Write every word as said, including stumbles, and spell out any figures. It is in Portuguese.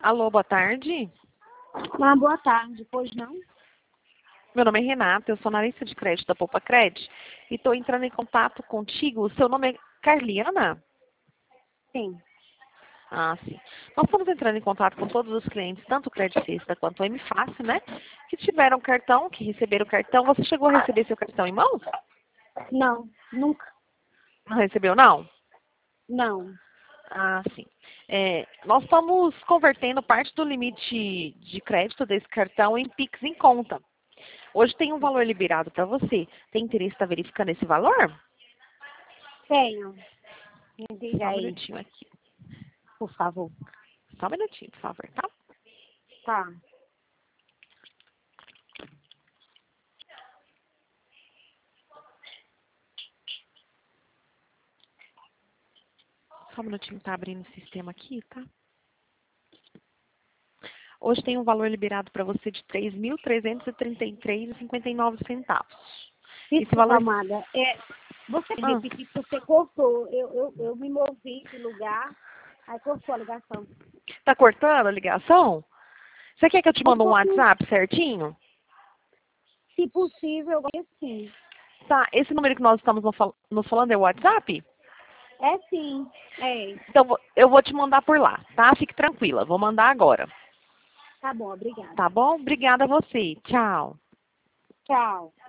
Alô, boa tarde. Ah, boa tarde, pois não? Meu nome é Renata, eu sou analista de crédito da Poupa Cred e estou entrando em contato contigo. O seu nome é Carliana? Sim. Ah, sim. Nós estamos entrando em contato com todos os clientes, tanto o Credit Sexta quanto o M Fácil, né? Que tiveram cartão, que receberam cartão. Você chegou a receber seu cartão em mãos? Não, nunca. Não recebeu, não? Não. Ah, sim. É, nós estamos convertendo parte do limite de crédito desse cartão em Pix em conta. Hoje tem um valor liberado para você. Tem interesse em estar verificando esse valor? Tenho. Me diga Só um aí, minutinho aqui. por favor. Só um minutinho, por favor, tá? Tá. Só um minutinho, tá abrindo o sistema aqui, tá? Hoje tem um valor liberado para você de três mil trezentos e trinta e três reais e cinquenta e nove centavos. Esse Desculpa, valor... amada. É, você Ah, repetir, porque você cortou. Eu, eu, eu me movi de lugar, aí cortou a ligação. tá cortando a ligação? Você quer que eu te Um mande um pouquinho, WhatsApp certinho? se possível, eu sim. Tá, esse número que nós estamos no fal- nos falando é o WhatsApp? É sim. É. Então vou- eu vou te mandar por lá, tá? Fique tranquila, vou mandar agora. Tá bom, obrigada. Tá bom? Obrigada a você. Tchau. Tchau.